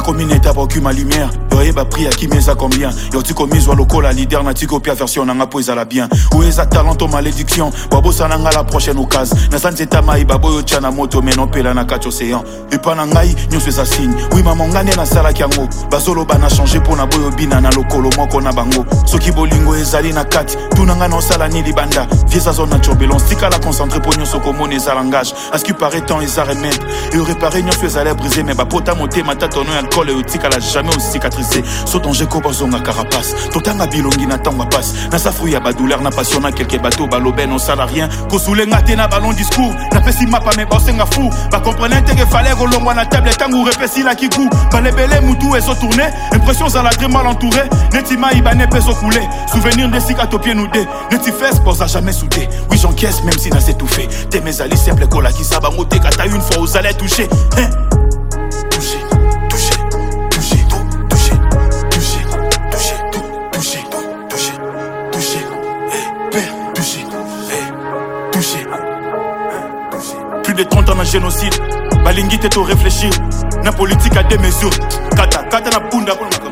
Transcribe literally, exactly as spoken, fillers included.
commune est à ma lumière. Yoye ba prix à qui mesa combien. Yo tu commis ou loco la leader na tiko pia version nanga po ezala bien. Ou eza talent to malédiction. Babo sananga la prochaine occasion. Na sanzeta mai babo yo tchana moto mais non pela na quatre océan. Et pas na ngai nyonso eza signe. Oui maman ngane na sala kiango. Bazolo bana changer pour na boyo bina na lokolo moko na bango. Soki bolingo ezali na kati. Tunanga no sala ni libanda. Viesa zone na turbulence. Tika la concentrer pour nyonso komone eza langage. À ce qui paraît tant eza remède. Et réparer nyonso ezala briser mais ba pota monter mata tono alcool et tika la jamais aussi cicatrisé. Saut danger ko bazonga carapace. Totanga bilongi na tanga passe. Na sa fouille ba douleur na passion na quelques bateaux baloben on sala rien. Ko soulenga te na ballon discours. Na pesi mapa me bosenga fou. Ba comprenez que fallait rolongwa na table tangu repesi la kikou. Ba lebele mutu et so tourner. Impression ça la très mal entouré. Netima ibane peso coulé. Souvenir de cicatopie nous dé. Neti fesse pose à jamais soudé. Oui j'encaisse même si n'a s'est tout fait. T'es mes alliés simple cola qui ça ba moté quand t'as une fois aux allez toucher. Hein? Toucher, toucher, toucher, toucher, toucher, toucher, toucher, toucher, toucher, eh, père, toucher, eh, toucher, toucher. Plus de trente ans de génocide, balingi t'es au réfléchir. Na politique à des mesures. Kata, kata na bunda.